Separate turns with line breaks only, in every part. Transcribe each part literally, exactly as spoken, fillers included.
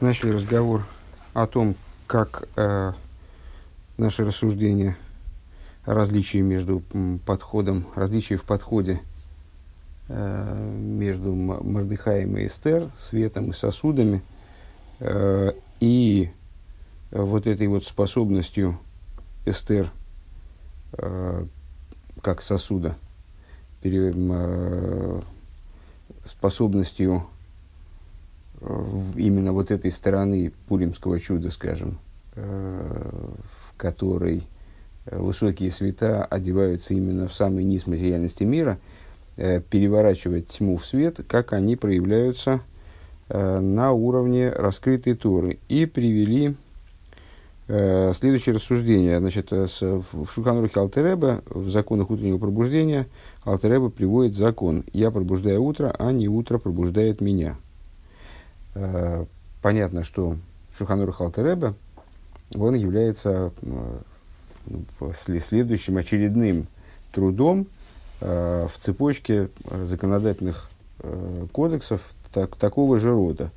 Начали разговор о том, как э, наши рассуждения о различии между м, подходом, различии в подходе э, между М- Мордехаем и Эстер, светом и сосудами, э, и вот этой вот способностью Эстер э, как сосуда, пере, м, э, способностью именно вот этой стороны пуримского чуда, скажем, в которой высокие света одеваются именно в самый низ материальности мира, переворачивать тьму в свет, как они проявляются на уровне раскрытой Торы. И привели следующее рассуждение. Значит, в Шулхан Арухе Алтер Ребе, в законах утреннего пробуждения, Алтер Ребе приводит закон: «Я пробуждаю утро, а не утро пробуждает меня». Понятно, что Шулхан Арух Алтер Ребе, он является следующим очередным трудом в цепочке законодательных кодексов так, такого же рода.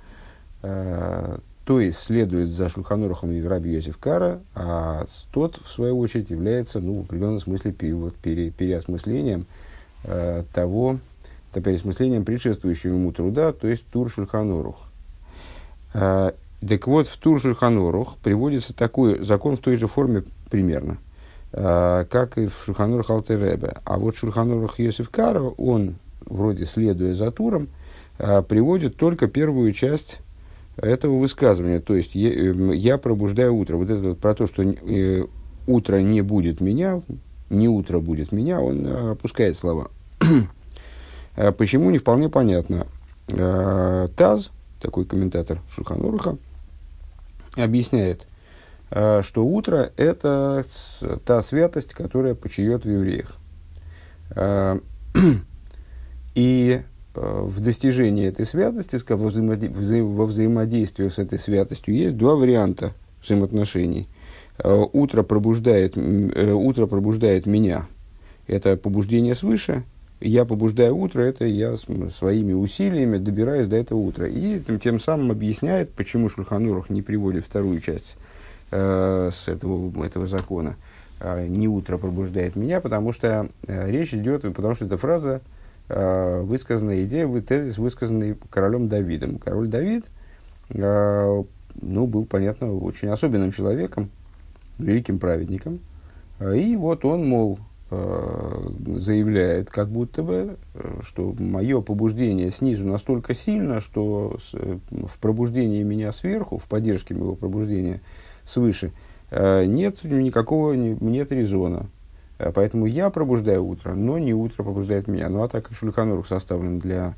То есть следует за Шулхан Арухом и Раби Йосеф Кара, а тот, в свою очередь, является, ну, в определенном смысле пере, вот, пере, переосмыслением того, это переосмыслением предшествующего ему труда, то есть Тур Шулхан Арух. А, так вот, в Тур Шулхан Арух приводится такой закон в той же форме примерно, а, как и в Шулхан Арух Алтер Ребе. А вот Шулхан Арух Йосеф Кара, он, вроде следуя за Туром, а, приводит только первую часть этого высказывания. То есть, я, я пробуждаю утро. Вот это вот про то, что э, утро не будет меня, не утро будет меня, он а, опускает слова. Почему, не вполне понятно. Таз, такой комментатор Шулхан Аруха, объясняет, что утро – это та святость, которая почиет в евреях. И в достижении этой святости, во взаимодействии с этой святостью, есть два варианта взаимоотношений. Утро пробуждает, утро пробуждает меня. Это побуждение свыше. Я побуждаю утро, это я своими усилиями добираюсь до этого утра. И тем, тем самым объясняет, почему Шулхан Арух не приводит вторую часть э, с этого, этого закона. Э, «Не утро пробуждает меня», потому что э, речь идет, потому что эта фраза, э, высказанная идея, тезис, высказанный королем Давидом. Король Давид э, ну, был, понятно, очень особенным человеком, великим праведником. И вот он, мол, заявляет, как будто бы, что мое побуждение снизу настолько сильно, что в пробуждении меня сверху, в поддержке моего пробуждения свыше, нет никакого, нет резона. Поэтому я пробуждаю утро, но не утро пробуждает меня. Ну а так как Шулхан Арух составлен для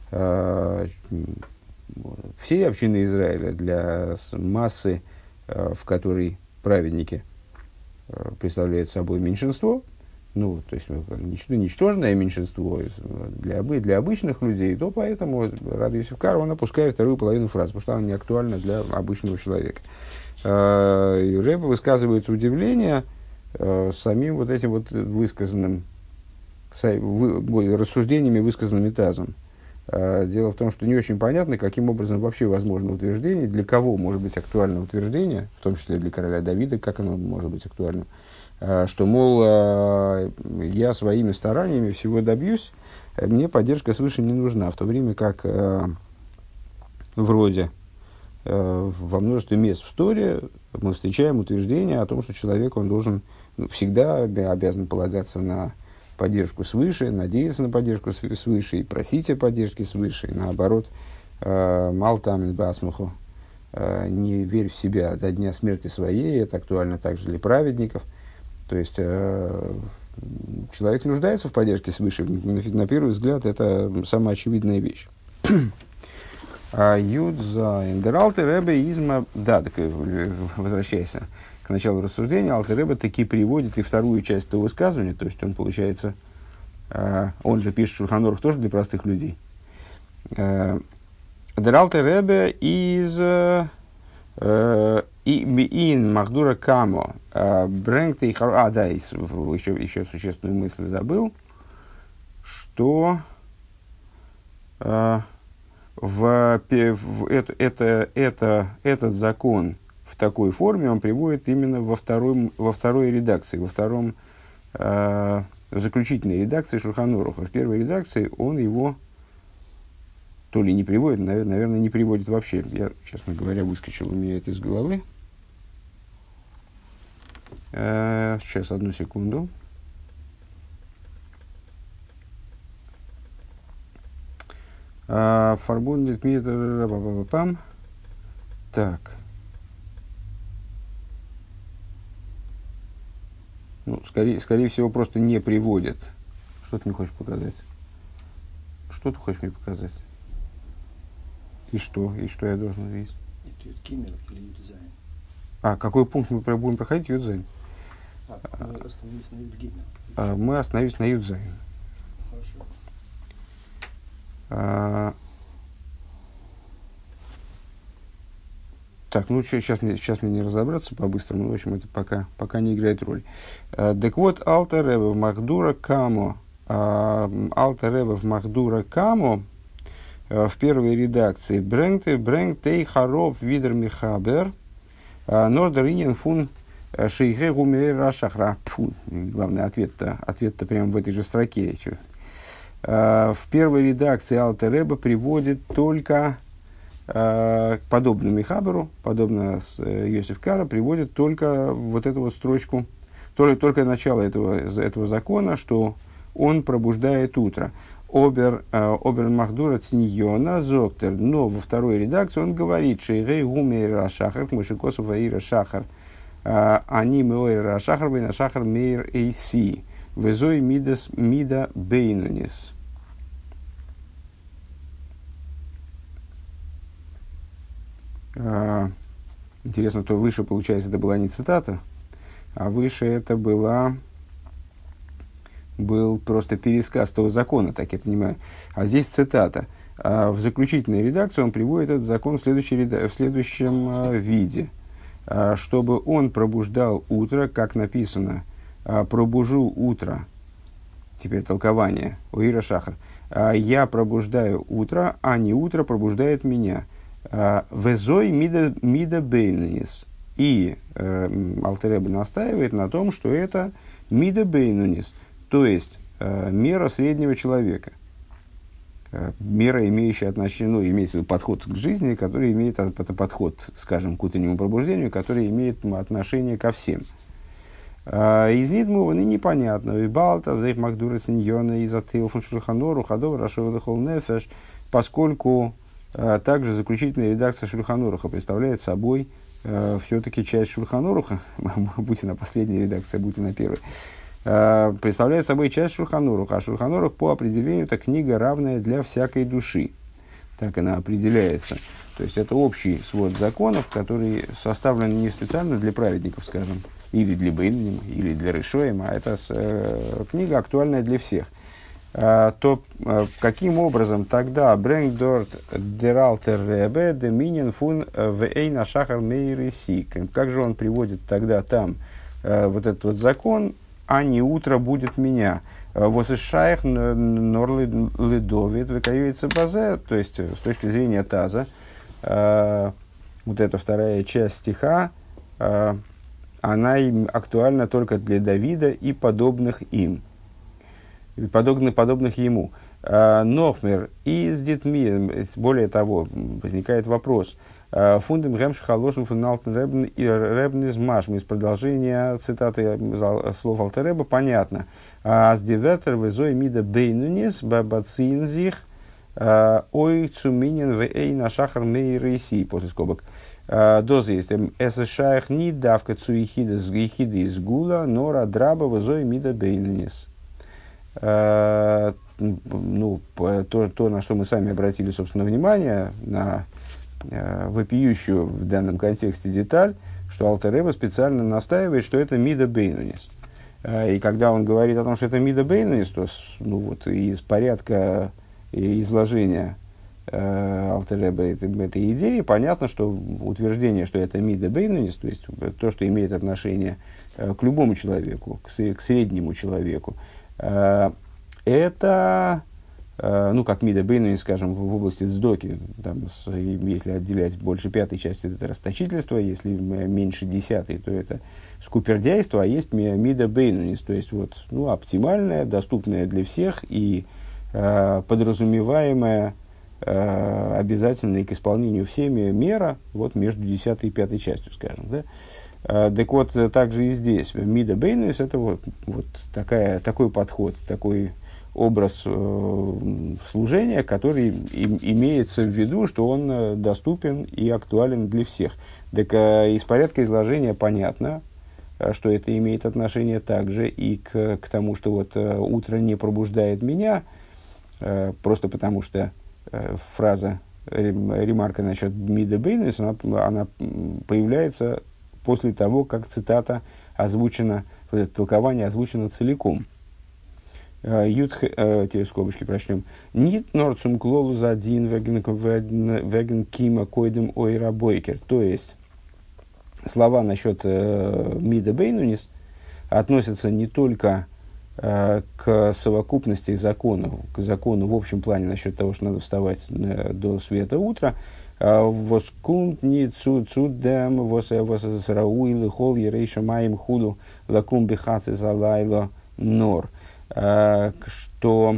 всей общины Израиля, для массы, в которой праведники представляют собой меньшинство, ну, то есть ничтожное меньшинство для, для обычных людей, то поэтому Раби Йосеф Кара, он опускает вторую половину фразы, потому что она не актуальна для обычного человека. И Ребе высказывает удивление самим вот этим вот высказанным, рассуждениями, высказанными Тазом. Дело в том, что не очень понятно, каким образом вообще возможно утверждение, для кого может быть актуально утверждение, в том числе для короля Давида, как оно может быть актуальным. Что, мол, я своими стараниями всего добьюсь, мне поддержка свыше не нужна, в то время как вроде во множестве мест в Торе мы встречаем утверждение о том, что человек, он должен всегда обязан полагаться на поддержку свыше, надеяться на поддержку свыше и просить о поддержке свыше, и наоборот, малтамин басмуху, не верь в себя до дня смерти своей, это актуально также для праведников. То есть, э, человек нуждается в поддержке свыше. На, на первый взгляд, это самая очевидная вещь. Юдза Индер Алтер Ребе изма... Да, так, возвращаясь к началу рассуждения, Алтер Ребе таки приводит и вторую часть этого высказывания. То есть, он, получается, э, он же пишет Шулхан Арух тоже для простых людей. Индер Алтер Ребе из... Э, Ин Махдура Камо Брэнгт и Хар... А, да, еще, еще существенную мысль забыл, что э, в, в это, это, это, этот закон в такой форме он приводит именно во, втором, во второй редакции, во втором, э, в заключительной редакции Шульхан Аруха. В первой редакции он его то ли не приводит, наверное, наверное не приводит вообще. Я, честно говоря, выскочил у меня это из головы. Э, сейчас, одну секунду. Фарбундит митр. Так. Ну, скорее, скорее всего, просто не приводит. Что ты мне хочешь показать? Что ты хочешь мне показать? И что? И что я должен увидеть? А, какой пункт мы будем проходить? Юдзайн.
А, мы остановились на Юдгимел.
А, мы остановились на Юдзайн.
Хорошо.
А, так, ну сейчас мне, сейчас мне не разобраться по-быстрому, но, в общем, это пока, пока не играет роли. А, так вот, Алтер Ребе в Махдура Камо. А, Алтер Ребе в Махдура Камо а, в первой редакции Брэнгте Брэнгтей Харов Видер Михабер Нордеринен фун Шейхе Гумер Рашахра. Главный ответ-то, ответ-то прямо в этой же строке. В первой редакции Алтер Ребе приводит только, подобно Михаберу, подобно с Йосеф Кара, приводит только вот эту вот строчку, только, только начало этого, этого закона, что он пробуждает утро. Обер, обер Махдура Циньона Зоктер. Но во второй редакции он говорит, Шейгей Гумер Рашахар, Мышикосов Аира Шахар. Они Меойр Рашахар, Вейна Шахар Мейр Эйси. Везой Мидас Мида Бейнунис. Интересно, то выше, получается, это была не цитата, а выше это была, был просто пересказ того закона, так я понимаю. А здесь цитата. В заключительной редакции он приводит этот закон в, следующей, в следующем виде. Чтобы он пробуждал утро, как написано, пробужу утро, теперь толкование, Уира Шахар, я пробуждаю утро, а не утро пробуждает меня. Везой мида, мида бейнунис. И э, Алтер Ребе настаивает на том, что это мида бейнунис, то есть э, мера среднего человека. Э, мера, имеющая отношение, ну, имеется в виду подход к жизни, который имеет, это подход, скажем, к утреннему пробуждению, который имеет отношение ко всем. Из Нидмува непонятно. И Балта, Зейх Магдура Циньона, Изотейл фон Шульхан Арух, Адов Рашов Лехол Нефеш, поскольку а, также заключительная редакция Шульхан Аруха представляет собой а, все-таки часть Шульхан Аруха, будь на последней редакции, будь на первой, а, представляет собой часть Шульхан Аруха. А Шульхан Арух по определению это книга, равная для всякой души. Так она определяется. То есть это общий свод законов, который составлен не специально для праведников, скажем, или для Бейнуним, или для Решоим, а это э, книга актуальная для всех. А, то а, каким образом тогда Брэнг Дорт Дералтер Ребе Деминин фун Вейна Шахар Мейриси? Как же он приводит тогда там а, вот этот вот закон, а не утро будет меня? Вот из Шайх Норлы Ледовит выкаюется базе, то есть с точки зрения Таза, а, вот эта вторая часть стиха, а, она им актуальна только для Давида и подобных им, подобных, подобных ему. Нохмер из детьми, более того, возникает вопрос. Фундам гэмш халожен фуналтен ребн и ребн из машм. Из продолжения цитаты слов Алтер Ребе понятно. Аз диветер везой мида бейнунис бабацинзих ой цуминин в эй на шахар мейрейси, после скобок. Доза есть. Эсэ шайх не давка цу ехиды из гула, нора драба везой мида бейнунис. Ну, то, то, на что мы сами обратили, собственно, внимание, на э, вопиющую в данном контексте деталь, что Алтер Ребе специально настаивает, что это мида бейнунис. Э, и когда он говорит о том, что это мида бейнунис, то ну, вот, из порядка изложения э, Алтер Ребе этой, этой идеи понятно, что утверждение, что это мида бейнунис, то есть то, что имеет отношение э, к любому человеку, к, к среднему человеку, это э, ну, как мида бейнуни, скажем, в, в области цдоки, там, с, если отделять больше пятой части, это расточительство, если меньше десятой, то это скупердяйство, а есть мида бейнуни, то есть вот, ну, оптимальное, доступное для всех и э, подразумеваемое, э, обязательное к исполнению всеми мера вот между десятой и пятой частью, скажем, да. Uh, так вот, также и здесь. Мида бейнуис – это вот, вот такая, такой подход, такой образ э, служения, который им, имеется в виду, что он э, доступен и актуален для всех. Так э, из порядка изложения понятно, э, что это имеет отношение также и к, к тому, что вот э, утро не пробуждает меня, э, просто потому что э, фраза, ремарка насчет мида бейнуис, она, она появляется после того, как цитата озвучена, вот это толкование озвучено целиком. Ютх, теперь скобочки прочтем. Нит норцум клолу за один веген кима койдем ойра бойкер. То есть, слова насчет э, мида бейнунис относятся не только э, к совокупности законов, к закону в общем плане насчет того, что надо вставать э, до света утра, воскунт ни цу цудем восе восе срауилы хол ерейша маим худу лакум бихацы залайло нор, что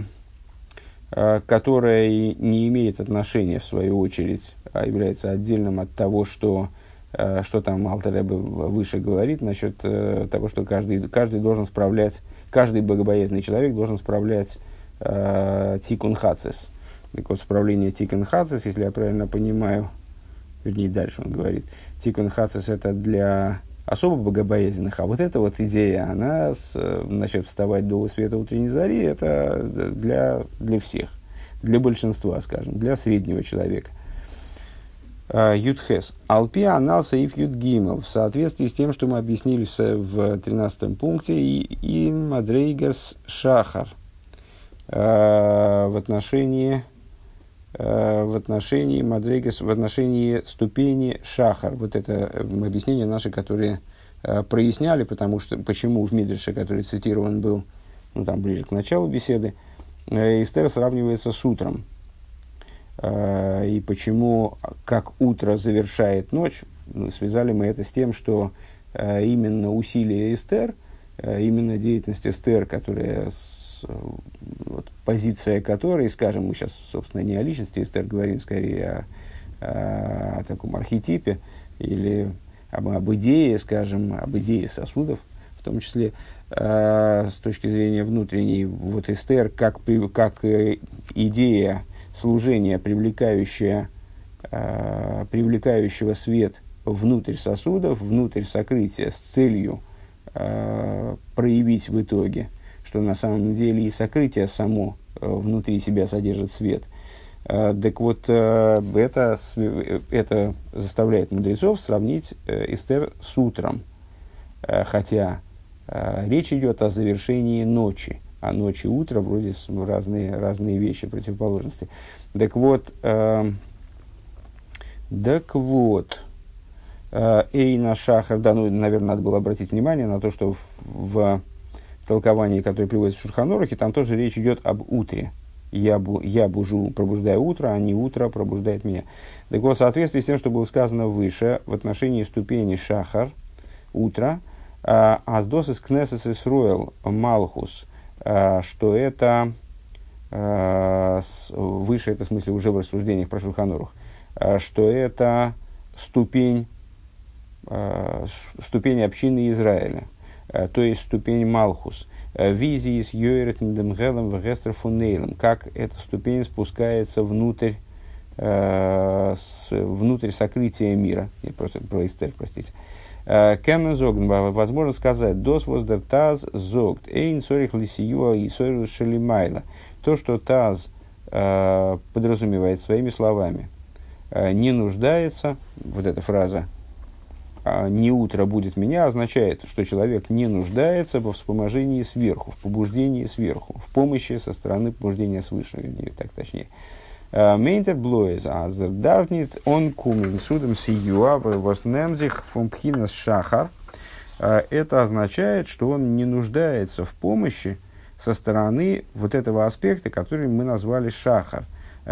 которое не имеет отношения в свою очередь, а является отдельным от того, что что там Алтер Ребе выше говорит насчет того, что каждый каждый должен справлять, каждый богобоязненный человек должен справлять тикун хацис. Так вот, справление тикун хацис, если я правильно понимаю, вернее, дальше он говорит, тикун хацис это для особо богобоязненных, а вот эта вот идея, она, с, насчет вставать до света утренней зари, это для, для всех, для большинства, скажем, для среднего человека. Ютхес. Алпи анал саиф ют гимел. В соответствии с тем, что мы объяснили в тринадцатом пункте, и мадрейгас шахар. В отношении в отношении мадрейгас, в отношении ступени шахар. Вот это объяснение наши, которые э, проясняли, потому что, почему в Мидреше, который цитирован был, ну, там, ближе к началу беседы, э, Эстер сравнивается с утром. Э, и почему, как утро завершает ночь, ну, связали мы это с тем, что э, именно усилия Эстер, э, именно деятельность Эстер, которая с, вот, позиция которой, скажем, мы сейчас, собственно, не о личности Эстер говорим, скорее о, о, о таком архетипе или об, об идее, скажем, об идее сосудов, в том числе, э, с точки зрения внутренней, вот Эстер как, как идея служения, привлекающая, э, привлекающего свет внутрь сосудов, внутрь сокрытия с целью э, проявить в итоге, что на самом деле и сокрытие само э, внутри себя содержит свет. Э, так вот, э, это, это заставляет мудрецов сравнить э, Эстер с утром. Э, хотя э, речь идет о завершении ночи. А ночь и утро вроде разные, разные вещи, противоположности. Так вот, э, так вот, э, Эйна Шахар, да, ну, наверное, надо было обратить внимание на то, что в, в толковании, которое приводится в Шульхан Орухе, там тоже речь идет об утре. Я, бу, я бужу, пробуждаю утро, а не утро пробуждает меня. Так вот, в соответствии с тем, что было сказано выше, в отношении ступени Шахар, утро, Аздос из Кнесес Исруэл Малхус, что это, выше это в смысле уже в рассуждениях про Шульхан Орух, что это ступень, ступень общины Израиля. То есть ступень Малхус. Визи с Йойретндем Гелем в Гестерфунейлем. Как эта ступень спускается внутрь, э, с, внутрь сокрытия мира. Я просто про Эстер, простите. Кэмен зогн, возможно сказать, дос воздер таз зогт, эйн сорих лисиюа и сорих шелимайла. То, что таз э, подразумевает своими словами, э, не нуждается, вот эта фраза, «не утро будет меня», означает, что человек не нуждается во вспоможении сверху, в побуждении сверху, в помощи со стороны побуждения свыше, или так точнее. Мейнтер блоез азер дарнит он кумен судом сиюа воснемзих фомпхинас шахар. Это означает, что он не нуждается в помощи со стороны вот этого аспекта, который мы назвали шахар.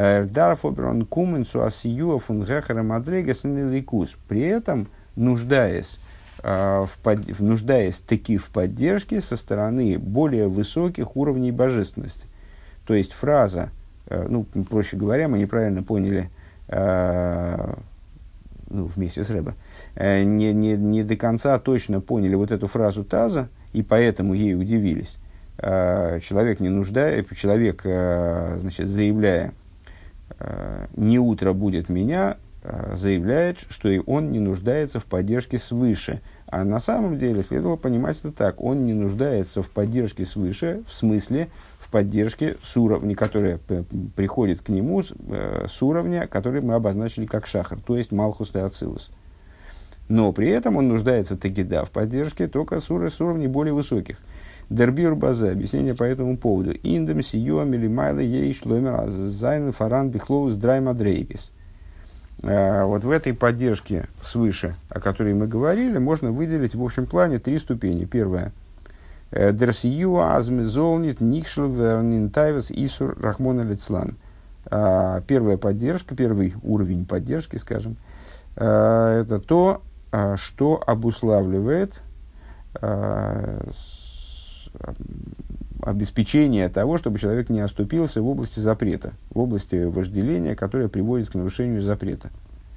При этом, нуждаясь, э, в под, нуждаясь таки в поддержке со стороны более высоких уровней божественности. То есть фраза, э, ну, проще говоря, мы неправильно поняли, э, ну, вместе с Рэбе, э, не, не, не до конца точно поняли вот эту фразу Таза, и поэтому ей удивились. Э, человек не нуждается, человек, э, значит, заявляя, «не утро будет меня», заявляет, что и он не нуждается в поддержке свыше. А на самом деле следовало понимать это так. Он не нуждается в поддержке свыше, в смысле в поддержке с уровня, которая приходит к нему с, с уровня, который мы обозначили как шахар, то есть Малхус и Ацилус. Но при этом он нуждается таки да в поддержке только с, ур- с уровней более высоких. Дербир база, объяснение по этому поводу. Индем сиюа милимайла ей шломер зайн фаран бихлоус драйма дрейгис. Вот в этой поддержке свыше, о которой мы говорили, можно выделить в общем плане три ступени. Первая. Дер сиюа азмезолнит никшл вернинтайвес исур рахмона лицлан. Первая поддержка, первый уровень поддержки, скажем, это то, что обуславливает обеспечение того, чтобы человек не оступился в области запрета, в области вожделения, которое приводит к нарушению запрета.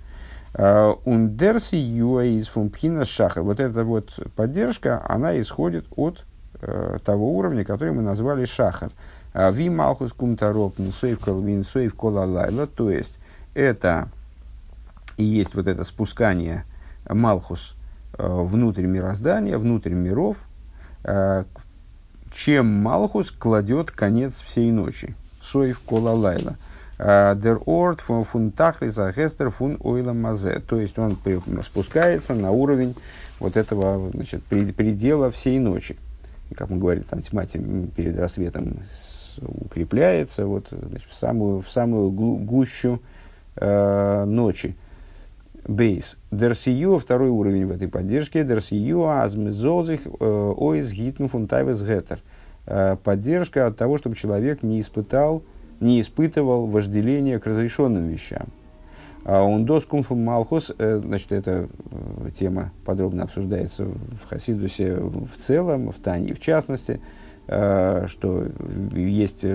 Ундерси юаиз фумпхина шахар. Вот эта вот поддержка, она исходит от э, того уровня, который мы назвали шахар. Ви малхус кумтароп нсоев колвин соев колалайла. То есть, это и есть вот это спускание малхус э, внутрь мироздания, внутрь миров, э, чем Малхус кладет конец всей ночи. Соев кола лайла. Дер орд фун тахлиса гестер фун ойла мазе. То есть он спускается на уровень вот этого, значит, предела всей ночи. И, как мы говорили, там тьма перед рассветом укрепляется вот, значит, в самую, в самую гущу э, ночи. Бейс. Дерсию, второй уровень в этой поддержке. Дерсию азмезозих оиз гитн фунтайвес гетер. Поддержка от того, чтобы человек не испытал, не испытывал вожделение к разрешенным вещам. Он доскум фун малхус, значит, эта тема подробно обсуждается в Хасидусе в целом, в Тане в частности, что есть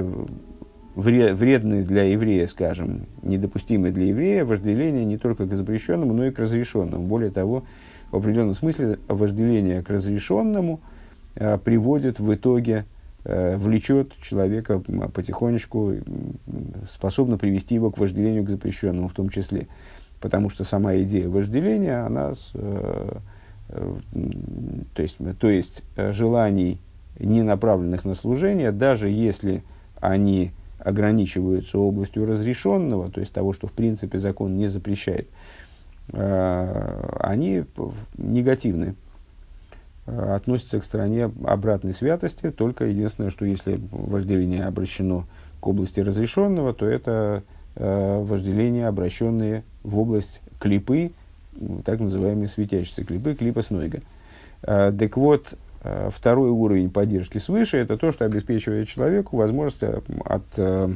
вредные для еврея, скажем, недопустимые для еврея вожделение не только к запрещенному, но и к разрешенному. Более того, в определенном смысле вожделение к разрешенному э, приводит в итоге, э, влечет человека потихонечку, способно привести его к вожделению к запрещенному в том числе. Потому что сама идея вожделения, она, с, э, э, то есть, то есть желаний, не направленных на служение, даже если они ограничиваются областью разрешенного, то есть того, что в принципе закон не запрещает, э, они негативны, э, относятся к стороне обратной святости, только единственное, что если вожделение обращено к области разрешенного, то это э, вожделение, обращенные в область клипы, так называемые светящиеся клипы, клипа снойга. Э, так вот, второй уровень поддержки свыше – это то, что обеспечивает человеку возможность от, э,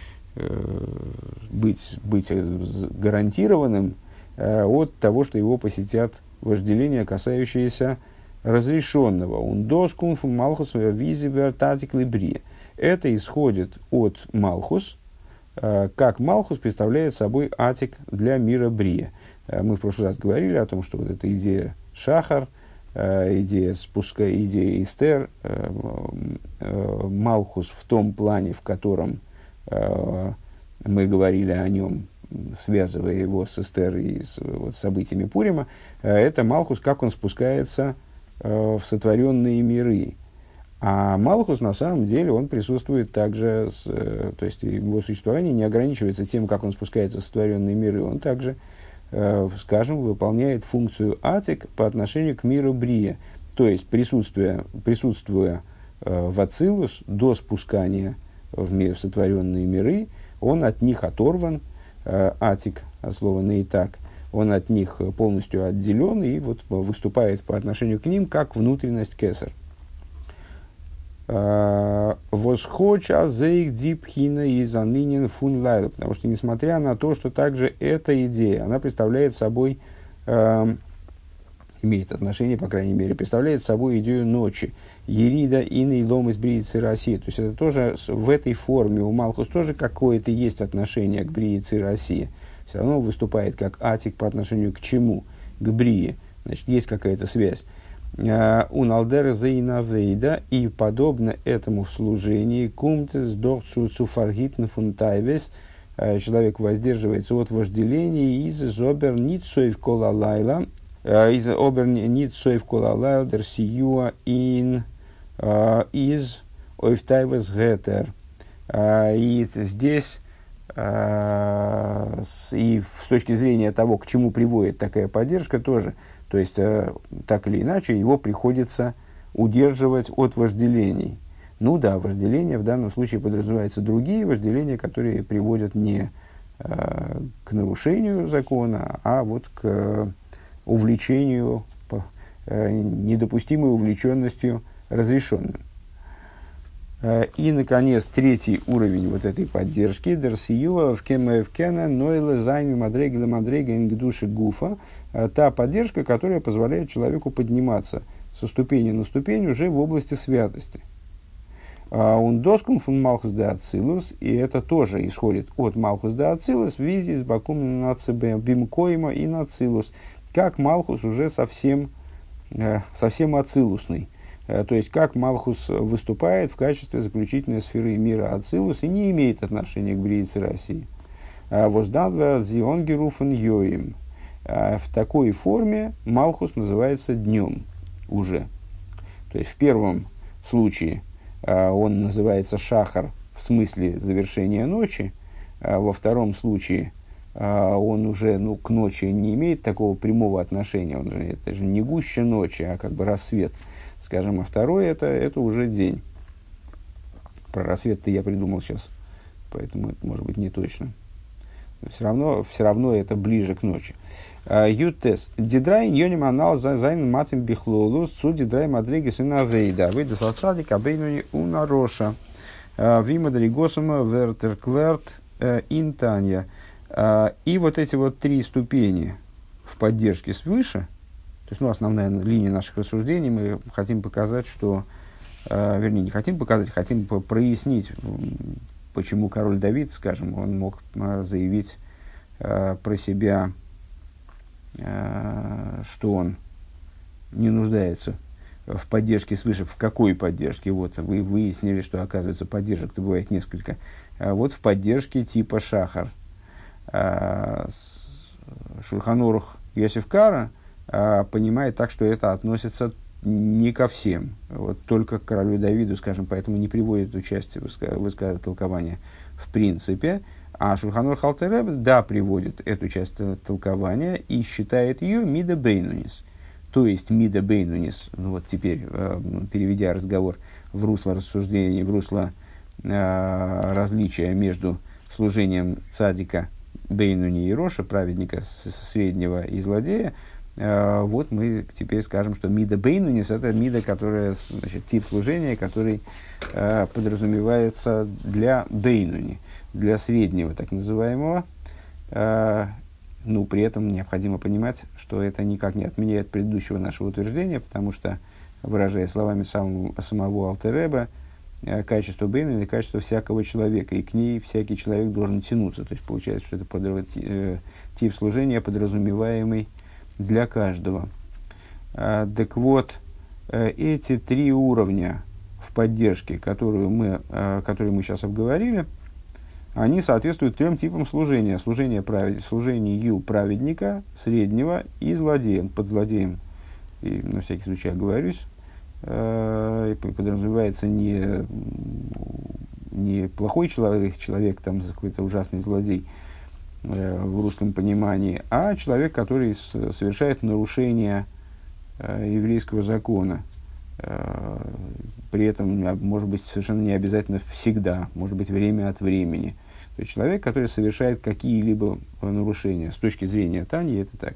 быть, быть гарантированным э, от того, что его посетят вожделения, касающиеся разрешенного. Ундоскум малхус визи вертатик либри. Это исходит от малхус, э, как малхус представляет собой атик для мира брия. Э, мы в прошлый раз говорили о том, что вот эта идея шахар, идея спуска, идея Эстер, э, э, Малхус в том плане, в котором э, мы говорили о нем, связывая его с Эстер и с вот, событиями Пурима, э, это Малхус, как он спускается э, в сотворенные миры. А Малхус, на самом деле, он присутствует также, с, э, то есть его существование не ограничивается тем, как он спускается в сотворенные миры, он также, скажем, выполняет функцию атик по отношению к миру брия. То есть, присутствуя, присутствуя э, в ацилус до спускания в, мир, в сотворенные миры, он от них оторван, э, атик, от слова нейтак, он от них полностью отделен и вот выступает по отношению к ним как внутренность кесар. Восхоча зейх дипхина и занынен фун лайла. Потому что, несмотря на то, что также эта идея, она представляет собой, э, имеет отношение, по крайней мере, представляет собой идею ночи. Ерида иный лом из бриицы России. То есть, это тоже в этой форме у Малхус тоже какое-то есть отношение к бриице России. Все равно выступает как атик по отношению к чему? К брии. Значит, есть какая-то связь. У Налдера Зейнавейда, и подобно этому в служении кумтес дохцу цуфаргитн фунтайвес, человек воздерживается от вожделения из зобер ницоев кола лайла, из обер ницоев кола лайла дерсиюа ин из ойфтайвес гетер. И здесь и с точки зрения того, к чему приводит такая поддержка, тоже. То есть, э, так или иначе, его приходится удерживать от вожделений. Ну да, вожделения в данном случае подразумеваются другие вожделения, которые приводят не э, к нарушению закона, а вот к увлечению, э, недопустимой увлеченностью разрешенным. Э, и, наконец, третий уровень вот этой поддержки, дерсиюа в кемэвкена нойле займи мадрегила мадрега ингдуши гуфа, та поддержка, которая позволяет человеку подниматься со ступени на ступень уже в области святости. Он доскум фун малхус де ацилус, и это тоже исходит от малхус де ацилус, в визе с бакум нацебе бимкоима и нацилус, как малхус уже совсем, совсем ацилусный. То есть, как малхус выступает в качестве заключительной сферы мира ацилус и не имеет отношения к бриице России. Воздавер зионгеруфен йоим. В такой форме Малхус называется днем уже. То есть в первом случае он называется Шахар в смысле завершения ночи, а во втором случае он уже ну, к ночи не имеет такого прямого отношения, он же, это же не гуще ночи, а как бы рассвет, скажем, а второй это, это уже день. Про рассвет-то я придумал сейчас, поэтому это может быть не точно. Все равно, все равно это ближе к ночи. Ютес. Дидрай ньоним анал зайн матим бихлолус цу дидрай мадригис и навейда. Выйда салсадик абейнуни унароша. Вимадригосума вертерклерт интанья. И вот эти вот три ступени в поддержке свыше, то есть ну, основная линия наших рассуждений, мы хотим показать, что, вернее, не хотим показать, хотим прояснить, почему король Давид, скажем, он мог заявить э, про себя, э, что он не нуждается в поддержке свыше. В какой поддержке? Вот, вы выяснили, что, оказывается, поддержек-то бывает несколько. А вот в поддержке типа Шахар. Э, Шульхан Арух Йосеф Кара э, понимает так, что это относится не ко всем, вот, только к королю Давиду, скажем, поэтому не приводит участие в высказывании толкования в принципе, а Шульхан Арух Алтер Ребе, да, приводит эту часть толкования и считает ее мида бейнунис, то есть мида бейнунис, ну вот теперь, э, переведя разговор в русло рассуждений, в русло э, различия между служением цадика бейнуни и роша, праведника среднего и злодея, вот мы теперь скажем, что мида бейнунис – это мида, которая, значит, тип служения, который э, подразумевается для бейнуни, для среднего так называемого. Э, ну, при этом необходимо понимать, что это никак не отменяет предыдущего нашего утверждения, потому что, выражая словами самого, самого Алтер Ребе, э, качество бейнуни – это качество всякого человека, и к ней всякий человек должен тянуться. То есть получается, что это под, э, тип служения, подразумеваемый для каждого. А, так вот, эти три уровня в поддержке, которую мы, а, которые мы сейчас обговорили, они соответствуют трем типам служения. Служение правед... Служению праведника, среднего и злодея. Под злодеем, и на всякий случай оговорюсь, а, подразумевается не, не плохой человек, человек там, какой-то ужасный злодей, в русском понимании, а человек, который с, совершает нарушение э, еврейского закона. Э, при этом, может быть, совершенно не обязательно всегда, может быть, время от времени. То есть человек, который совершает какие-либо нарушения. С точки зрения Тани, это так.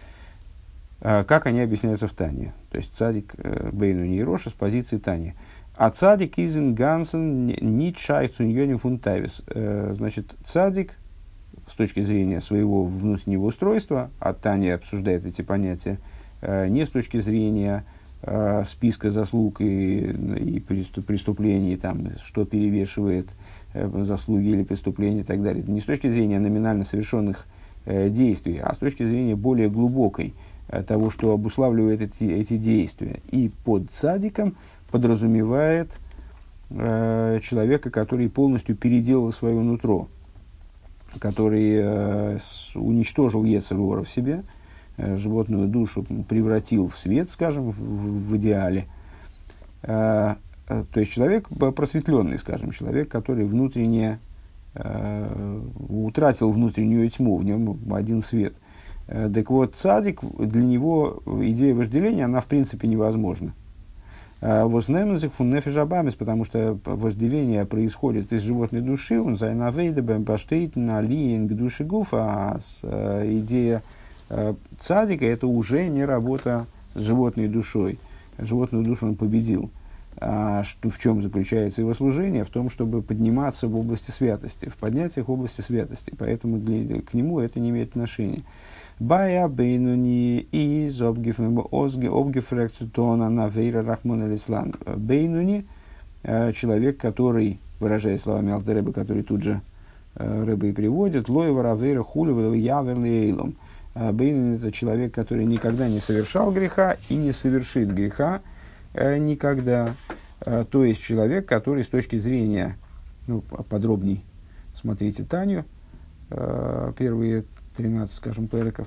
А как они объясняются в Тане? То есть цадик э, Бейнуни и Роша с позиции Тани. А цадик изен гансен нит шайх цуньоним фунтавис. Значит, цадик с точки зрения своего внутреннего устройства, а Таня обсуждает эти понятия, не с точки зрения списка заслуг и, и преступлений, там, что перевешивает заслуги или преступления и так далее. Не с точки зрения номинально совершенных э, действий, а с точки зрения более глубокой, э, того, что обуславливает эти, эти действия. И под цадиком подразумевает э, человека, который полностью переделал свое нутро, который э, с, уничтожил йецер ора в себе, э, животную душу превратил в свет, скажем, в, в идеале. Э, То есть человек просветленный, скажем, человек, который внутренне э, утратил внутреннюю тьму, в нем один свет. Э, так вот, цадик, для него идея вожделения, она в принципе невозможна. Вознемзик фун нефеш абамис, потому что вожделение происходит из животной души, он зайнавейдебэм баштейт на лиинг души гуфа, а идея э, цадика это уже не работа с животной душой. Животную душу он победил. А что, в чем заключается его служение? В том, чтобы подниматься в области святости, в поднятиях в области святости. Поэтому для, к нему это не имеет отношения. Бая бейнуни из обгефрекцутона на вейра рахмон алислан. Бейнуни, человек, который, выражая словами Алтереба, который тут же Рэбе и приводит, лоева вейра хулева яверли эйлом. Бейнуни это человек, который никогда не совершал греха и не совершит греха никогда. То есть человек, который с точки зрения, ну, подробней смотрите Таню, первые тринадцать, скажем, переков,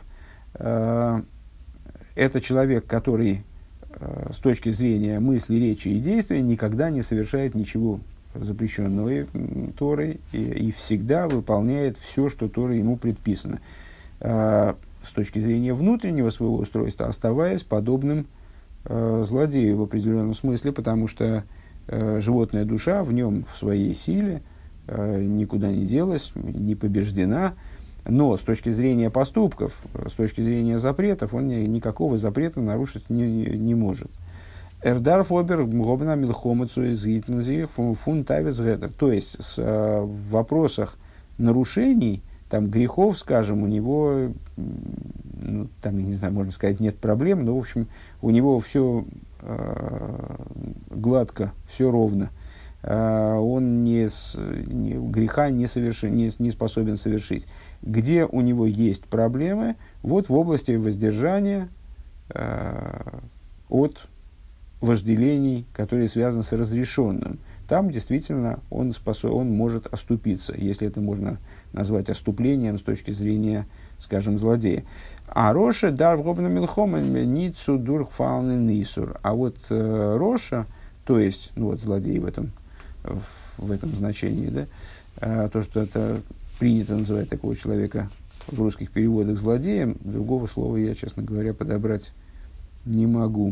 это человек, который с точки зрения мысли, речи и действия никогда не совершает ничего запрещенного Торой и, и всегда выполняет все, что Торой ему предписано. С точки зрения внутреннего своего устройства, оставаясь подобным злодею в определенном смысле, потому что э, животная душа в нем в своей силе э, никуда не делась, не побеждена, но с точки зрения поступков, с точки зрения запретов, он ни, никакого запрета нарушить не, не, не может. Эрдар фобер гобна милхомацу из гитнзи фун тавец гетер. То есть с, э, в вопросах нарушений, там, грехов, скажем, у него, ну, там, я не знаю, можно сказать, нет проблем, но, в общем, у него все э, гладко, все ровно. Э, он не с, не, греха не, соверши, не, не способен совершить. Где у него есть проблемы? Вот в области воздержания э, от вожделений, которые связаны с разрешенным. Там действительно он, способ, он может оступиться, если это можно назвать оступлением с точки зрения, скажем, злодея. А Роша дар в гобна милхома ницу дурхфалны нисур. А вот э, Роша, то есть, ну вот злодей в этом, в, в этом значении, да, э, то, что это принято называть такого человека в русских переводах злодеем, другого слова я, честно говоря, подобрать не могу.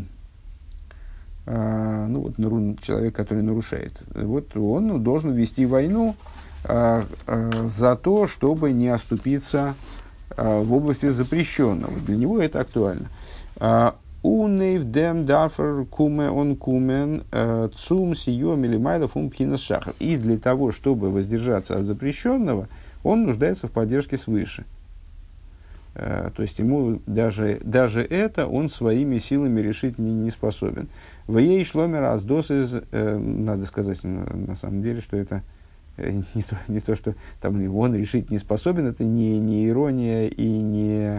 А, ну вот нару, человек, который нарушает. Вот он, ну, должен вести войну а, а, за то, чтобы не оступиться а, в области запрещенного. Для него это актуально. Унейв дем дафер куме он кумен цум сием или майлов ум пхинас шахар. И для того, чтобы воздержаться от запрещенного, он нуждается в поддержке свыше. То есть ему даже, даже это он своими силами решить не, не способен. В ей шломер аздос из, э, надо сказать на, на самом деле, что это э, не, то, не то, что там он решить не способен, это не, не ирония и не,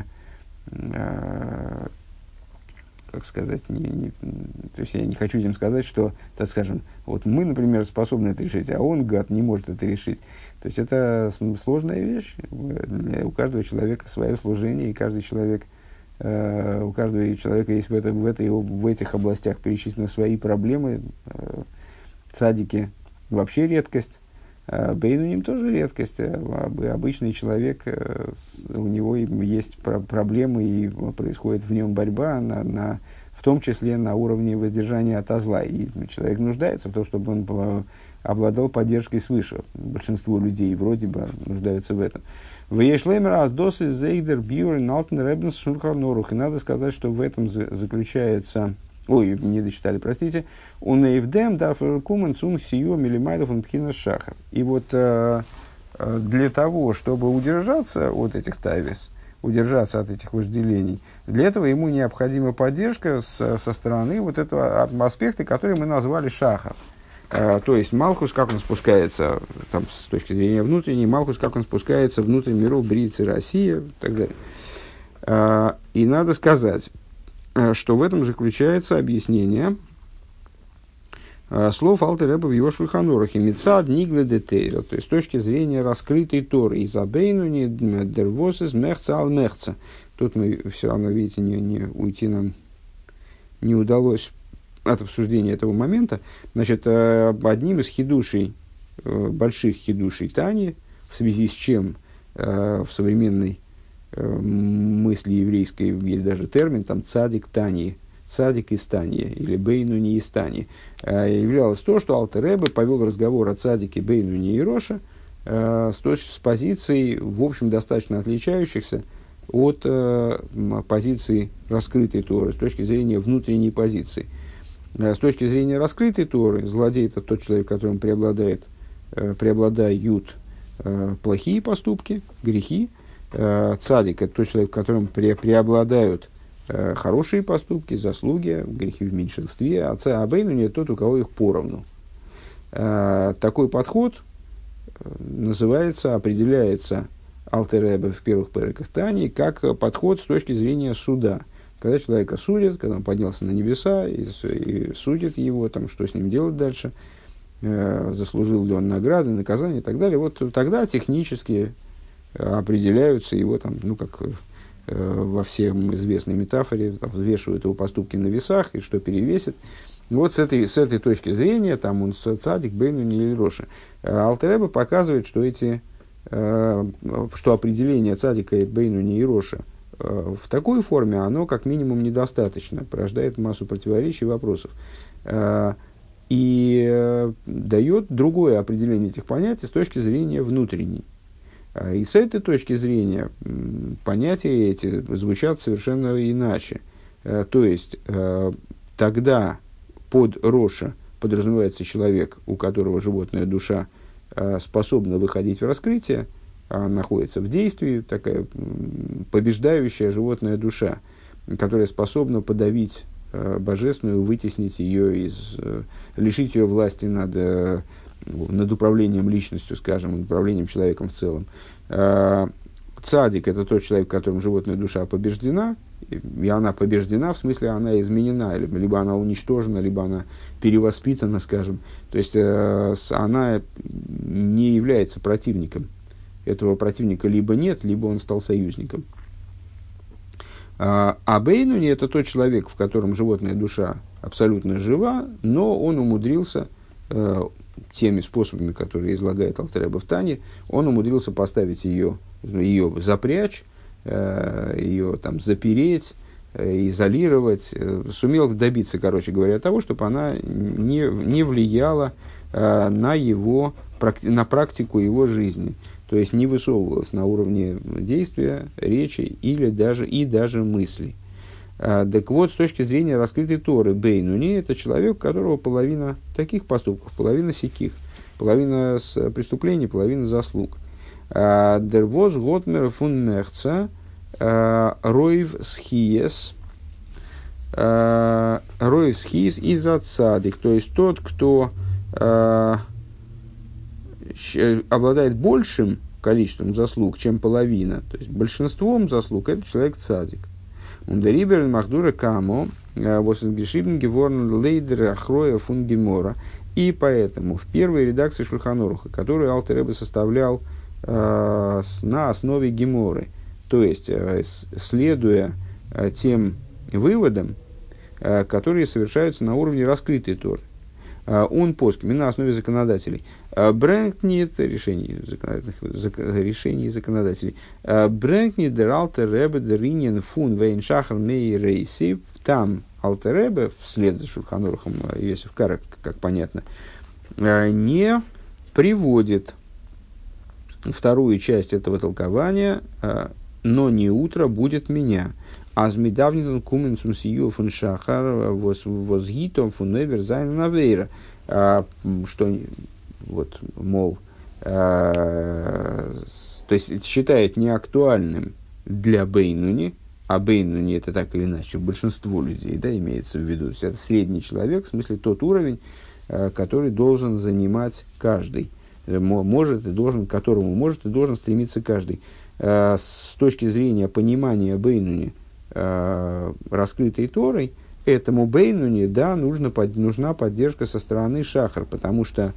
э, как сказать, не, не, то есть я не хочу этим сказать, что, так скажем, вот мы, например, способны это решить, а он, гад, не может это решить. То есть это сложная вещь. Для, у каждого человека свое служение, и каждый человек, э, у каждого человека есть в, это, в, этой, в этих областях перечислены свои проблемы. Э, цадики вообще редкость, э, бейнуним тоже редкость. А, обычный человек, э, у него есть про- проблемы, и происходит в нем борьба, на, на, в том числе на уровне воздержания от зла. И человек нуждается в том, чтобы он обладал поддержкой свыше. Большинство людей вроде бы нуждаются в этом. В Ешлемер Аздосы Зейдер Бьюр Налтен Ребенс Шульхан Орух. И надо сказать, что в этом заключается ой, не дочитали, простите, у Нейвдем, Дарфер Кумен, Цунг, Сию, Милимайдов, Антхина Шахар. И вот э, э, для того, чтобы удержаться от этих тайвис, удержаться от этих вожделений, для этого ему необходима поддержка с, со стороны вот этого аспекта, который мы назвали Шахар. Uh, то есть Малхус, как он спускается, там, с точки зрения внутренней, Малхус, как он спускается внутрь миров, Брицы, Россия и так далее. Uh, и надо сказать, uh, что в этом заключается объяснение uh, слов Алтер Ребе в его Шульхан Орухе. Мицад нигле детейра, то есть с точки зрения раскрытой Торы. Изабейнуни дервосис мехца ал мехца. Тут мы все равно, видите, не, не уйти нам не удалось от обсуждения этого момента. Значит, одним из хидушей, больших хидушей Тани, в связи с чем в современной мысли еврейской есть даже термин, там, цадик Тани, цадик из Тани, или бейнуни из Тани, являлось то, что Алтер Ребе повел разговор о цадике, бейнуни и Роше с, точки, с позиций, в общем, достаточно отличающихся от позиции раскрытой Торы, с точки зрения внутренней позиции. С точки зрения раскрытой Торы, злодей – это тот человек, которым преобладает, э, преобладают э, плохие поступки, грехи. Э, цадик – это тот человек, в котором пре, преобладают э, хорошие поступки, заслуги, грехи в меньшинстве. А, а бейнуни – это тот, у кого их поровну. Э, такой подход называется, определяется Алтер Ребе в первых переках Тани как подход с точки зрения суда. Когда человека судят, когда он поднялся на небеса и, и судят его, там, что с ним делать дальше, э, заслужил ли он награды, наказания и так далее, вот тогда технически определяются его, там, ну, как э, во всем известной метафоре, там, взвешивают его поступки на весах и что перевесит. Вот с этой, с этой точки зрения, там он с цадик, бейнуни или Роша. Алтер Ребе показывает, что, эти, э, что определение цадика, бейнуни и Роша в такой форме оно как минимум недостаточно, порождает массу противоречий и вопросов. И дает другое определение этих понятий с точки зрения внутренней. И с этой точки зрения понятия эти звучат совершенно иначе. То есть, тогда под Роша подразумевается человек, у которого животная душа способна выходить в раскрытие, находится в действии, такая побеждающая животная душа, которая способна подавить э, божественную, вытеснить ее из, э, лишить ее власти над, э, над управлением личностью, скажем, управлением человеком в целом. Э, цадик – это тот человек, в котором животная душа побеждена, и она побеждена, в смысле она изменена, либо она уничтожена, либо она перевоспитана, скажем. То есть э, она не является противником. Этого противника либо нет, либо он стал союзником. А, а бейнуни – это тот человек, в котором животная душа абсолютно жива, но он умудрился э, теми способами, которые излагает Алтер Ребе в Тане, он умудрился поставить ее, ее запрячь, э, ее там, запереть, э, изолировать, э, сумел добиться, короче говоря, того, чтобы она не, не влияла э, на, его, на практику его жизни. То есть не высовывалась на уровне действия, речи или даже, и даже мыслей. А, так вот, с точки зрения раскрытой Торы, бейнуни – это человек, у которого половина таких поступков, половина сяких, половина преступлений, половина заслуг. Дервоз готмер фун мехца роев схиес роев схиес из отсадик. То есть тот, кто обладает большим количеством заслуг, чем половина, то есть большинством заслуг, это человек цадик. Ундерибер махдура камо восгешибн геворн лейдер ахроя фун гемора. И поэтому в первой редакции Шульхан Оруха, которую Алтер Ребе составлял э, на основе геморы, то есть э, следуя э, тем выводам, э, которые совершаются на уровне раскрытой Торы, он поскими на основе законодателей брэнгнит решений законодательных решений законодателей брэнгнит дер Алтер Ребе дер иньян фун вейн шахар мей рейси. Там Алтер Ребе вслед за Шульхан Орухом Йосеф Кара, как понятно, не приводит вторую часть этого толкования, но не утро будет меня. Азмидавнин куменцум сию фун шахар возгитом фун невер зайн навейра. Что, вот, мол, то есть считает неактуальным для Бейнуни, а Бейнуни это так или иначе большинство людей, да, имеется в виду, то есть это средний человек, в смысле тот уровень, который должен занимать каждый, может и должен, к которому может и должен стремиться каждый. С точки зрения понимания Бейнуни, раскрытой Торой, этому Бейнуни, да, нужно, под, нужна поддержка со стороны Шахар, потому что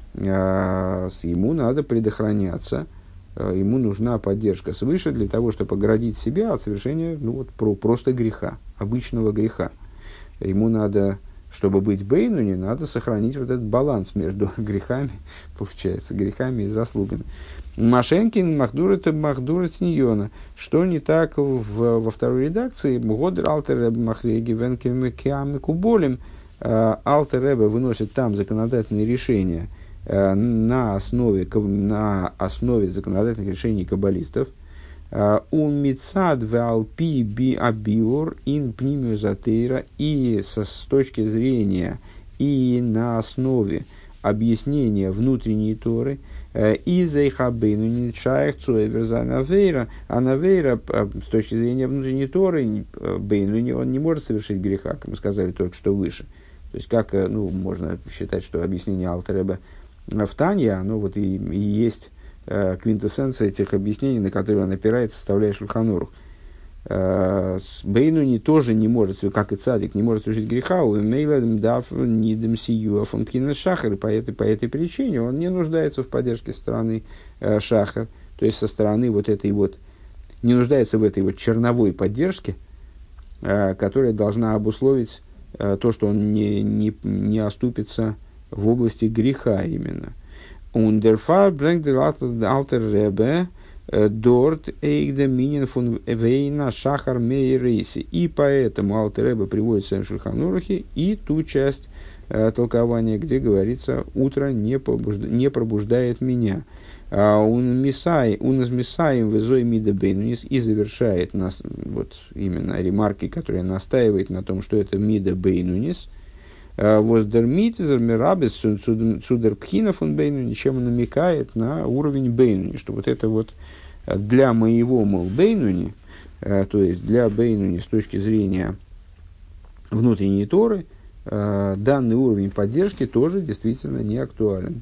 э, ему надо предохраняться, э, ему нужна поддержка свыше для того, чтобы оградить себя от совершения, ну, вот, про, просто греха, обычного греха. Ему надо, чтобы быть Бейнуни, надо сохранить вот этот баланс между грехами, получается, грехами и заслугами. Машенкин, Махдурат, Махдурат Ньона. Что не так в, во второй редакции? Годр Алтер Ребе Махреги Венкем Киам Куболем. Алтер Ребе выносит там законодательные решения на основе, на основе законодательных решений каббалистов. У Мицад Валпи Би Абиур Ин Пнимиозатейра. И со, с точки зрения и на основе объяснения внутренней Торы, и зайхабейну не чаях цуэверза навейра, а навейра с точки зрения внутренней Торы, бейну он не может совершить греха, как мы сказали только что выше. То есть, как, ну, можно считать, что объяснение Алтер Ребе в Танье, оно вот и, и есть э, квинтэссенция этих объяснений, на которые он опирается, составляя Шульхан Арух. Бейнуни тоже не может, как и цадик, не может совершить греха, у Мейлем Даф Нидем Сию Фонкина Шахар, и по этой, по этой причине он не нуждается в поддержке со стороны э, Шахар, то есть со стороны вот этой вот, не нуждается в этой вот черновой поддержке, э, которая должна обусловить э, то, что он не, не, не оступится в области греха именно. Ундерфар брэнгт Алтер Ребе Дорт эйгда минин фун вейна шахар мейрейси. И поэтому Алтер Ребе приводит в своем Шульхан Арухе и ту часть э, толкования, где говорится «утро не, побужда, не пробуждает меня». Он мисай, он из мисаем везой мида бейнунис, и завершает нас вот именно ремарки, которые настаивает на том, что это мида бейнунис. Воздермит зармирабис цудерпхина фун бейнуни, чем он намекает на уровень бейнуни, что вот это вот для моего, мол, бейнуни, то есть для бейнуни с точки зрения внутренней Торы, данный уровень поддержки тоже действительно не актуален,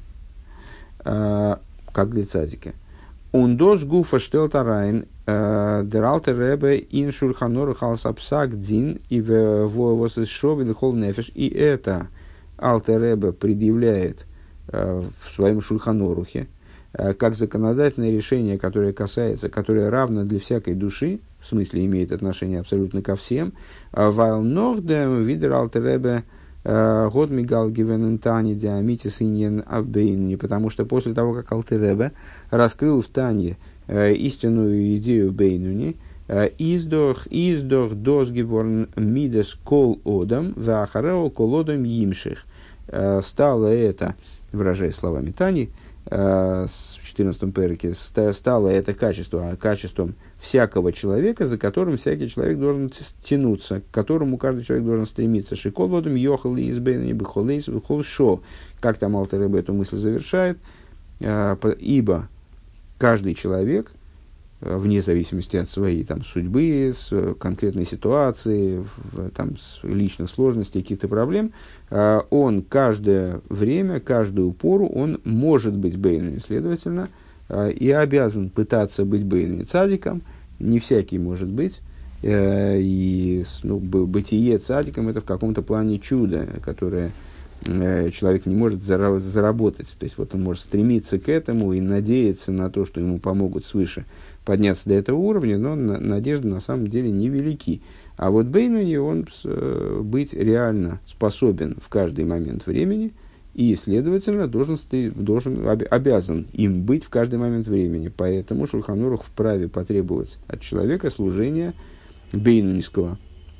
как для цадика. Он дос гуфа штелтарайн der Алтер Ребе ин Шульхан Арух алсапсак дин и восшовил хол нефеш. И это Алтер Ребе предъявляет в своем Шульхан Арухе как законодательное решение, которое касается, которое равно для всякой души, в смысле имеет отношение абсолютно ко всем. Вайл нордем видер Алтер Ребе год мигал гивенентани диамитис иньен абейни, потому что после того, как Алтер Ребе раскрыл в Танье истинную идею Бейнуни, издох издох досгиворн мидес кол одам вахарео кол одам имших. Стало это, выражая словами Тани, в четырнадцатом переке, стало это качество качеством всякого человека, за которым всякий человек должен тянуться, к которому каждый человек должен стремиться. Шикол одам йохал из Бейнуни бихолейс бихол шо. Как там Алтер Ребе эту мысль завершает? Ибо каждый человек, вне зависимости от своей там, судьбы, с конкретной ситуации, в, там, с личных сложностей, каких-то проблем, он каждое время, каждую пору, он может быть бейнуни, следовательно, и обязан пытаться быть бейнуни цадиком. Не всякий может быть. И ну, бытие цадиком — это в каком-то плане чудо, которое человек не может заработать. То есть, вот он может стремиться к этому и надеяться на то, что ему помогут свыше подняться до этого уровня, но на, надежды на самом деле невелики. А вот бейнуни, он э, быть реально способен в каждый момент времени и, следовательно, должен, должен, об, обязан им быть в каждый момент времени. Поэтому Шульхан Арух вправе потребовать от человека служения бейнуниского.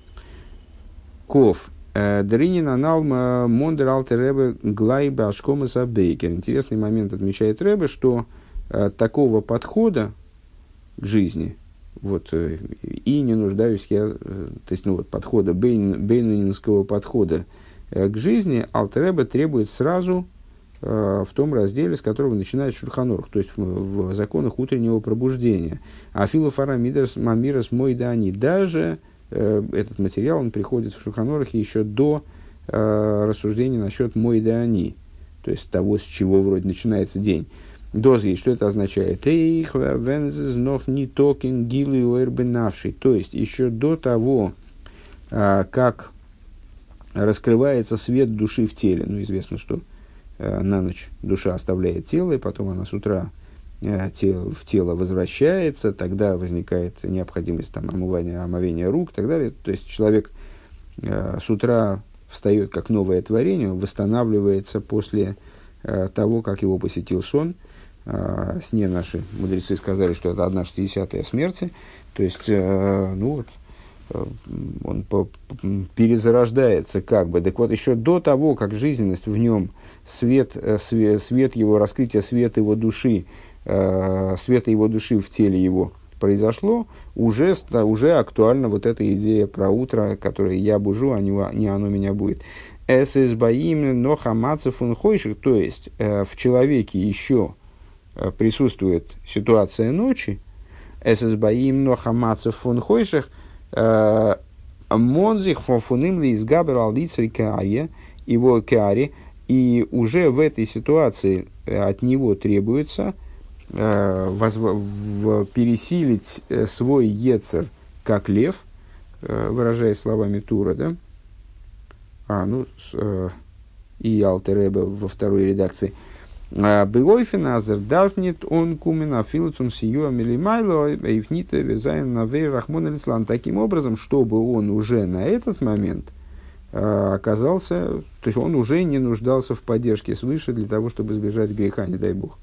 Ков. Дринин аналма мондер Алтер Ребе глайба ашкомаса бейкер. Интересный момент отмечает Ребе, что э, такого подхода к жизни, вот, э, и не нуждаюсь я, э, то есть, ну, вот, подхода, бейн, бейнунинского подхода э, к жизни, Алтер Ребе требует сразу э, в том разделе, с которого начинает Шульхан Арух, то есть в, в законах утреннего пробуждения. А филофара мидерс мамирас мойдани, даже э, этот материал, он приходит в Шульхан Арухе еще до э, рассуждений насчет мойдани, то есть того, с чего вроде начинается день. Дози, что это означает? Эйх, вензес, нох, не токен, гилу и уэрбенавший. То есть, еще до того, а, как раскрывается свет души в теле. Ну, известно, что а, на ночь душа оставляет тело, и потом она с утра а, тело, в тело возвращается, тогда возникает необходимость там, омывания, омовения рук и так далее. То есть, человек а, с утра встает как новое творение, восстанавливается после а, того, как его посетил сон. О сне наши мудрецы сказали, что это одна шестидесятая смерти, то есть, э, ну вот, э, он по, перезарождается как бы. Так вот, еще до того, как жизненность в нем, свет, э, свет, свет его, раскрытие света его души, э, света его души в теле его произошло, уже, уже актуальна вот эта идея про утро, которое я бужу, а не, не оно меня будет. Эсэсбаим нохамацев унхойших, то есть, э, в человеке еще присутствует ситуация ночи, эсэсбаим нохамацев фон хойших, монзих фофуним ли изгабер алдицри кааре, его кааре, и уже в этой ситуации от него требуется э, возв- в, пересилить свой ецер как лев, э, выражаясь словами Тура, да? А, ну, с, э, и Алтер Ребе во второй редакции. Бегойфеназер дарфнит он кумена филуцум сиюа милимайло эйфнита везайн навей рахмон алислан. Таким образом, чтобы он уже на этот момент э, оказался, то есть он уже не нуждался в поддержке свыше для того, чтобы избежать греха, не дай бог.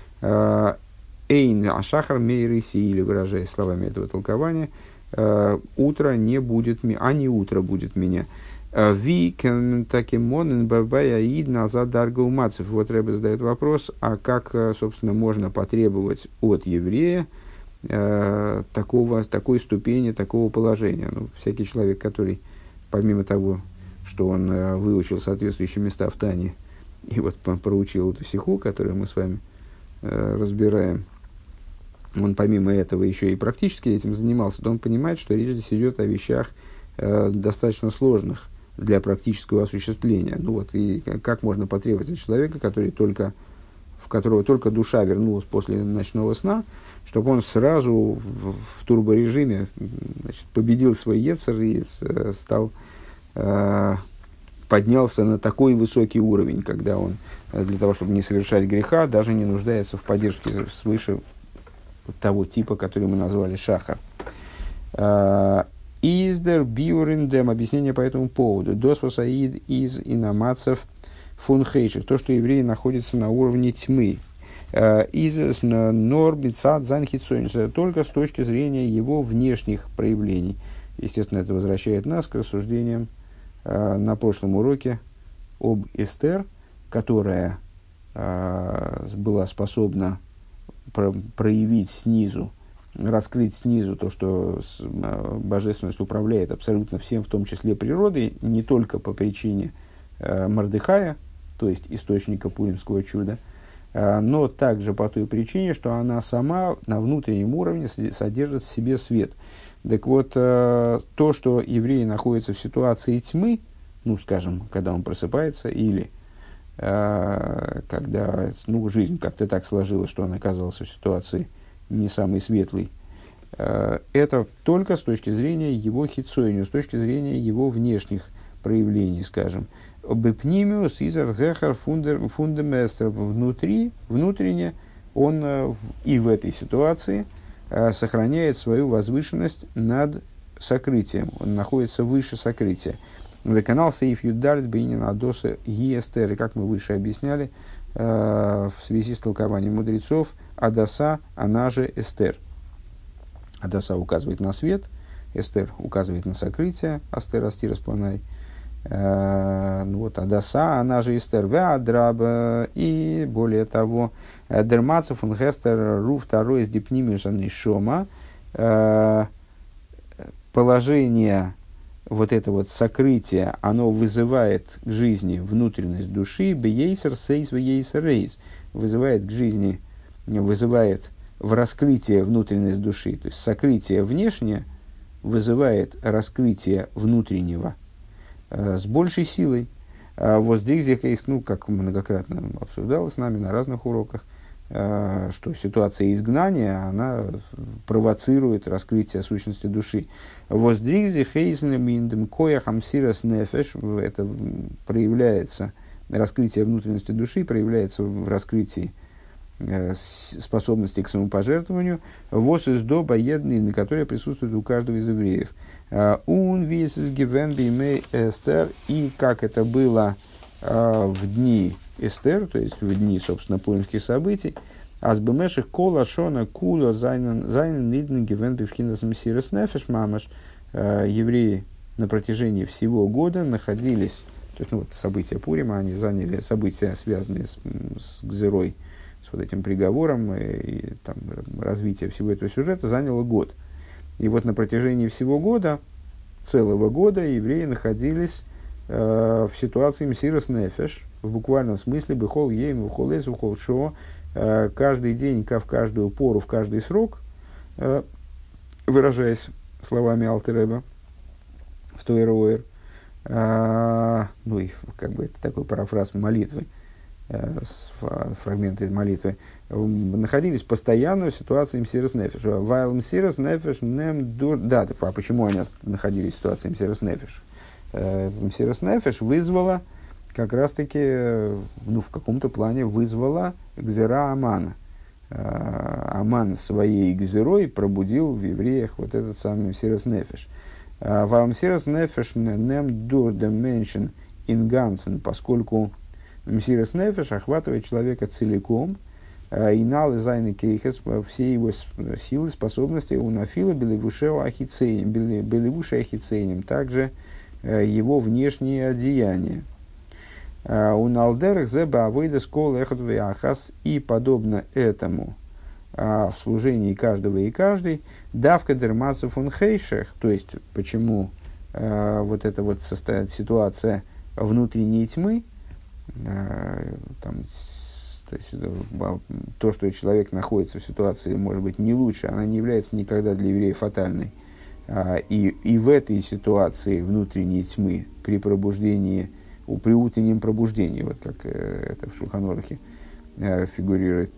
Эйн ашахар мейриси, или выражаясь словами этого толкования, э, утро не будет, а не утро будет меня. Ви такимон бабая ид назад дарга умацев. Вот Ребе задает вопрос, а как, собственно, можно потребовать от еврея э, такого, такой ступени, такого положения? Ну, всякий человек, который, помимо того, что он э, выучил соответствующие места в Тане, и вот проучил эту сиху, которую мы с вами э, разбираем, он помимо этого еще и практически этим занимался, то он понимает, что речь здесь идет о вещах э, достаточно сложных для практического осуществления. Ну вот, и как можно потребовать от человека, который только, в которого только душа вернулась после ночного сна, чтобы он сразу в, в турборежиме, значит, победил свой ецер и стал, э, поднялся на такой высокий уровень, когда он для того, чтобы не совершать греха, даже не нуждается в поддержке свыше того типа, который мы назвали шахар. Издер биуриндем, объяснение по этому поводу. Доспасаид из инамацев фунхейших, то, что евреи находятся на уровне тьмы. Из норбицат занхитсойнс, только с точки зрения его внешних проявлений. Естественно, это возвращает нас к рассуждениям на прошлом уроке об Эстер, которая была способна проявить снизу, раскрыть снизу то, что божественность управляет абсолютно всем, в том числе природой, не только по причине э, Мордехая, то есть источника пуримского чуда, э, но также по той причине, что она сама на внутреннем уровне содержит в себе свет. Так вот, э, то, что еврей находится в ситуации тьмы, ну, скажем, когда он просыпается, или э, когда ну, жизнь как-то так сложилась, что он оказался в ситуации не самый светлый, это только с точки зрения его хитсойню, с точки зрения его внешних проявлений, скажем. Бепнимиус изар гехар фундаместр. Внутри, внутренне он и в этой ситуации сохраняет свою возвышенность над сокрытием. Он находится выше сокрытия. Канал Сейф Юдалит Бейнин Адоса Естер, как мы выше объясняли, в связи с толкованием мудрецов, Адаса, она же Эстер. Адаса указывает на свет, Эстер указывает на сокрытие, Астер Астир Распланай. Э, ну вот, Адаса, она же Эстер, Веадраба, и более того, Дермацев, он Гестер, Ру, второй из Дипнимиуса Нишома, э, положение, вот это вот сокрытие, оно вызывает к жизни внутренность души, бейсер сейс вейсер рейс, вызывает к жизни, вызывает в раскрытие внутренность души, то есть сокрытие внешнее вызывает раскрытие внутреннего э, с большей силой. А воздвигзих, ну, как многократно обсуждалось с нами на разных уроках, э, что ситуация изгнания, она провоцирует раскрытие сущности души. Воздвигзих эйзенеминдем кояхам сирас нефеш, это проявляется, раскрытие внутренности души проявляется в раскрытии способности к самопожертвованию, вос из доба едный, на которой присутствует у каждого из евреев. Un висес гивен бимей Эстер, и как это было uh, в дни Эстер, то есть в дни, собственно, пуримских событий, азбемеших кола шона кула зайнен ниден гивен бифхинас мсирас нефеш мамаш, евреи на протяжении всего года находились, то есть, ну, вот, события Пурима, они заняли события, связанные с, с Гзерой, с вот этим приговором, и, и там, развитие всего этого сюжета заняло год. И вот на протяжении всего года, целого года, евреи находились э, в ситуации мсирас нефеш, в буквальном смысле, бехол ейм, бехол эс, бехол шо, э, каждый день, в каждую пору, в каждый срок, э, выражаясь словами Алтер Ребе в Тойра Оэр, э, ну и как бы это такой парафраз молитвы, фрагменты из молитвы, находились постоянно в ситуации мсирас нефеш. Вайл мсирас нефеш нем дур... Да, а почему они находились в ситуации мсирас нефеш? Мсирас нефеш вызвала, как раз-таки, ну, в каком-то плане вызвала гзера Амана. Аман своей гзерой пробудил в евреях вот этот самый мсирас нефеш. Вайл мсирас нефеш нем дур деменшен ингансен, поскольку мсирас нефеш охватывает человека целиком, и нал и зайны кейхес, все его силы, способности, у нафила белевушео ахицейним, белевуше ахицейним, также его внешние одеяния. У налдерах зеба авойда скол эхот веахас, и подобно этому в служении каждого и каждой, давка дермасов он хейшех, то есть почему вот эта вот ситуация внутренней тьмы, там, то, есть, то, что человек находится в ситуации, может быть, не лучше, она не является никогда для еврея фатальной. И, и в этой ситуации внутренней тьмы, при пробуждении, при утреннем пробуждении, вот как это в Шулхан Орухе фигурирует,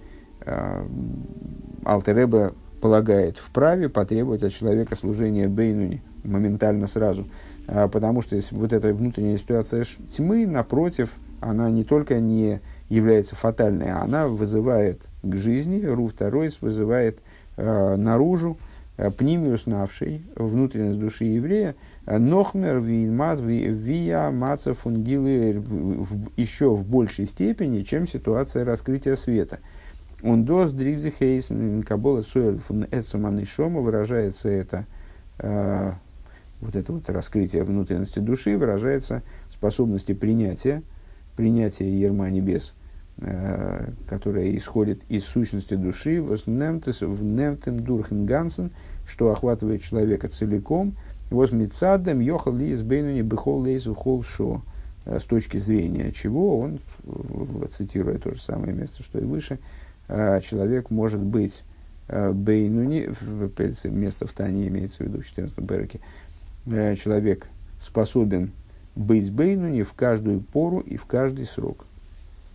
Алтер Ребе полагает вправе потребовать от человека служения бейнуни моментально сразу. Потому что вот эта внутренняя ситуация тьмы, напротив, она не только не является фатальной, а она вызывает к жизни, ру второй вызывает э, наружу э, пнимиус навшей, внутренность души еврея, нохмер вия маца фунгилы еще в большей степени, чем ситуация раскрытия света. Он дос дризы хейсен кабола суэль фун эцаман шома, выражается это, э, вот это вот раскрытие внутренности души, выражается в способности принятия, принятие ерма небес, э, которое исходит из сущности души, в немтем дурхенгансен, что охватывает человека целиком, возмицадем йохал ли из бейнуни бехол лейзу хол шо, с точки зрения чего он, цитируя то же самое место, что и выше, э, человек может быть э, бейнуни, место в Тане имеется в виду в четырнадцатом переке, э, человек способен быть бейнуни в каждую пору и в каждый срок.